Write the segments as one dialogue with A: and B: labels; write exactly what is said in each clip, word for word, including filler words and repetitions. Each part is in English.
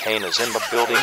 A: Kane is in the building.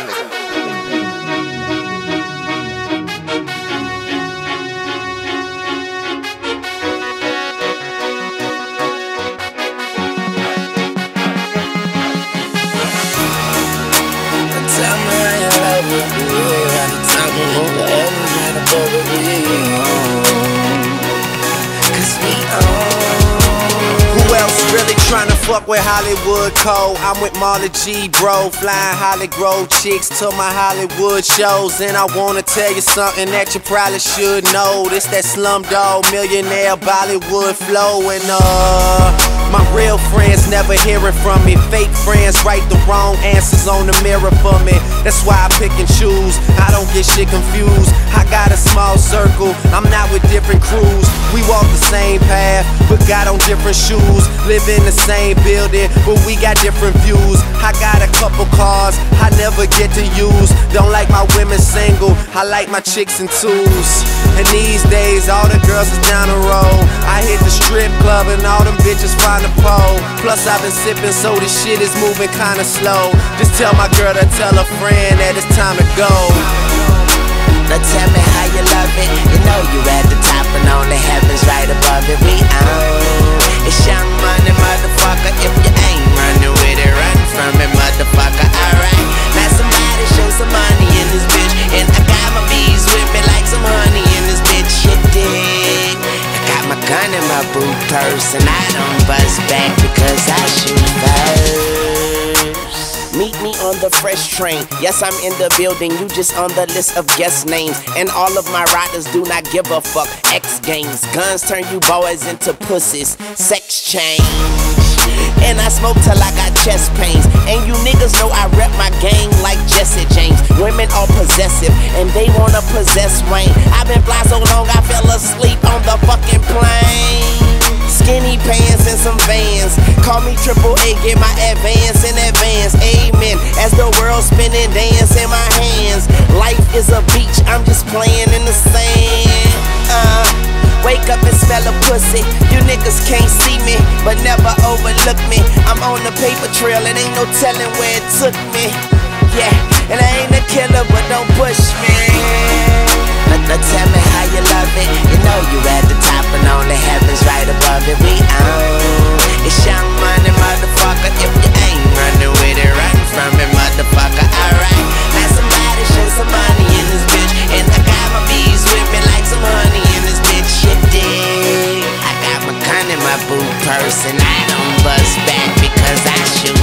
B: Who else really tryna fuck with Hollywood Cole? I'm with Marley G, bro, flying Holly Grove chicks to my Hollywood shows. And I wanna tell you something that you probably should know. This that Slumdog Millionaire Bollywood flow. And uh, my real friends never hearing from me. Fake friends write the wrong answers on the mirror for me. That's why I pick and choose, I don't get shit confused. I got a small circle, I'm not with different crews. We walk the same path, but got on different shoes. Live in the same building, but we got different views. I got a couple cars I never get to use. Don't like my women single, I like my chicks in twos. And these days all the girls is down the road. I hit the strip club and all them bitches find a pole. Plus I've been sipping so this shit is moving kinda slow. Just tell my girl to tell a friend that it's time to go.
C: Now tell me how you love it. You know you at the top and only heaven's right above it. We own it's Young Money, motherfucker. If you ain't running with it, run from it, motherfucker. Alright, now somebody show some money in this bitch. And I got my bees with me like some honey in this bitch. You dig? I got my gun in my boot purse and I don't bust back because I shoot first. Meet me on the fresh train. Yes, I'm in the building, you just on the list of guest names. And all of my riders do not give a fuck. X Games, guns turn you boys into pussies. Sex change. And I smoke till I got chest pains. And you niggas know I rep my gang like Jesse James. Women are possessive and they wanna possess Wayne. I've been fly so long I fell asleep on the fucking plane. Skinny pants and some Vans. Call me Triple A, get my advance in advance. Amen. As the world spinning, dance in my hands. Life is a beach, I'm just playing in the sand. Uh, wake up and smell a pussy. You niggas can't see me, but never overlook me. I'm on the paper trail, it ain't no telling where it took me. Yeah, and I ain't a killer, but don't push me. Now tell me how you love it. You know you at the top and only heaven's right above it. We own it's Young Money, motherfucker. If you ain't running with it, run from it, motherfucker. Alright, now somebody show some money in this bitch. And I got my bees with me like some honey in this bitch. You dig? I got my gun in my boot purse and I don't bust back because I shoot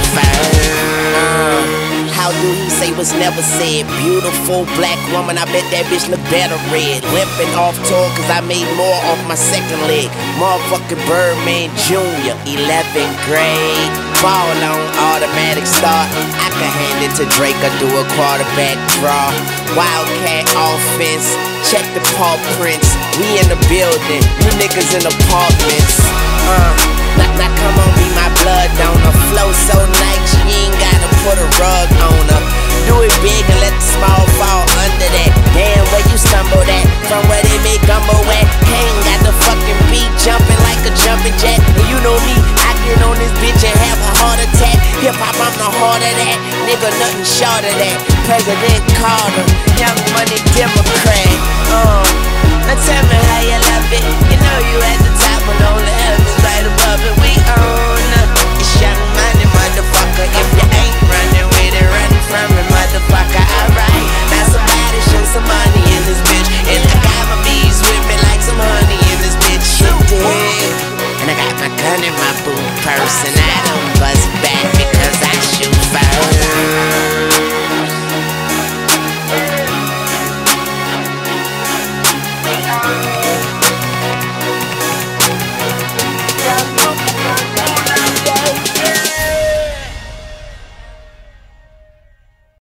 C: first. How do he say was never said? Beautiful black woman, I bet that bitch look better red. Limping off tour cause I made more off my second leg. Motherfucking Birdman Junior, eleventh grade. Ball on automatic start. I can hand it to Drake or do a quarterback draw. Wildcat offense, check the paw prints. We in the building, you niggas in apartments. Uh, now, now come on, be my blood donor. Flow so nice, you ain't gotta put a rug on her. Do it big and let the small fall under that. Damn, where you stumbled at? From where they make gumbo at? Kane got the fucking beat jumping like a jumping jack. And you know me, I get on this bitch and have a heart attack. Hip hop, I'm the heart of that. Nigga, nothing short of that. President Carter, Young Money Democrat. Uh, now tell me how you love it. You know you at the top and only heaven's right above it. We own it's Young Money, motherfucker. If you ain't running with it, run from it, motherfucker. Alright, now somebody show some money in this bitch. And I got my bees with me like some honey in this bitch. You dig? And I got my gun in my boot purse and